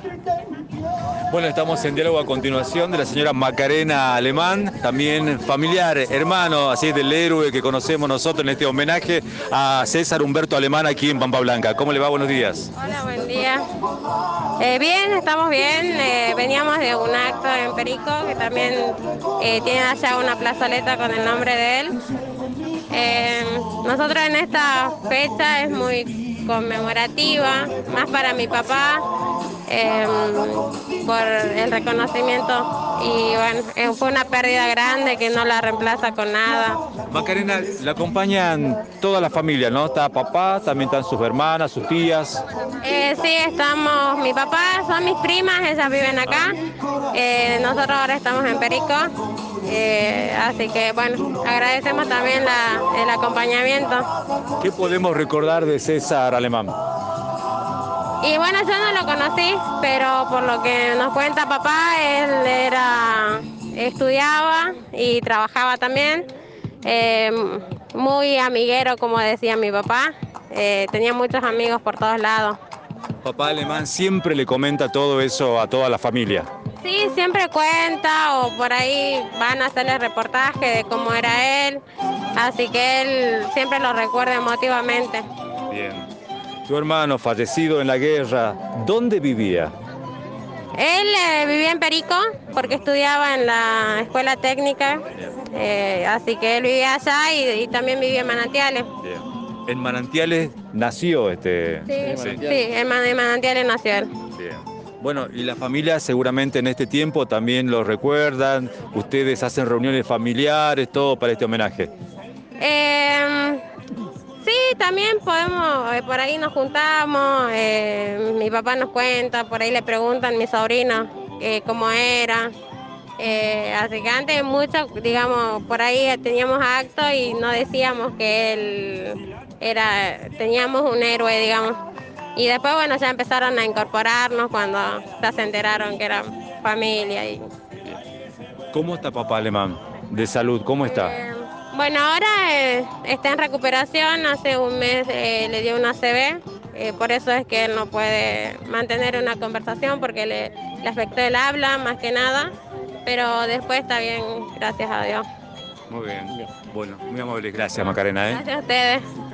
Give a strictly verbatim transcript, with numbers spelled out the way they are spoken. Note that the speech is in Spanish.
Bueno, estamos en diálogo a continuación de la señora Macarena Alemán, también familiar, hermano, así del héroe que conocemos nosotros en este homenaje a César Humberto Alemán aquí en Pampa Blanca. ¿Cómo le va? Buenos días. Hola, buen día. Eh, bien, estamos bien. Eh, veníamos de un acto en Perico, que también eh, tiene allá una plazoleta con el nombre de él. Eh, nosotros en esta fecha es muy conmemorativa, más para mi papá, eh, por el reconocimiento. Y bueno, eh, fue una pérdida grande que no la reemplaza con nada. Macarena, la acompañan toda la familia, ¿no? Está papá, también están sus hermanas, sus tías. Eh, sí, estamos, mi papá, son mis primas, ellas viven acá. Eh, nosotros ahora estamos en Perico. Eh, así que bueno, agradecemos también la, el acompañamiento. ¿Qué podemos recordar de César Alemán? Y bueno, yo no lo conocí, pero por lo que nos cuenta papá, él era, estudiaba y trabajaba también. Eh, muy amiguero, como decía mi papá. Eh, tenía muchos amigos por todos lados. Papá Alemán siempre le comenta todo eso a toda la familia. Sí, siempre cuenta o por ahí van a hacerle reportaje de cómo era él, así que él siempre lo recuerda emotivamente. Bien. Tu hermano fallecido en la guerra, ¿dónde vivía? Él eh, vivía en Perico porque estudiaba en la escuela técnica, eh, así que él vivía allá y, y también vivía en Manantiales. Bien. En Manantiales nació este... Sí, sí, sí, en Man- en Manantiales nació él. Bien. Bueno, y la familia seguramente en este tiempo también lo recuerdan, ustedes hacen reuniones familiares, todo para este homenaje. Eh, sí, también podemos, eh, por ahí nos juntamos, eh, mi papá nos cuenta, por ahí le preguntan mis sobrinos eh, cómo era. Eh, así que antes mucho, digamos, por ahí teníamos actos y no decíamos que él era, teníamos un héroe, digamos. Y después, bueno, ya empezaron a incorporarnos cuando ya se enteraron que eran familia. Y, ¿Cómo está papá Alemán? De salud, ¿cómo está? eh, bueno, ahora eh, está en recuperación, hace un mes eh, le dio una A C V, eh, por eso es que él no puede mantener una conversación porque le, le afectó el habla más que nada, pero después está bien, gracias a Dios. Muy bien. Bueno, muy amable. Gracias, Macarena, ¿eh? Gracias a ustedes.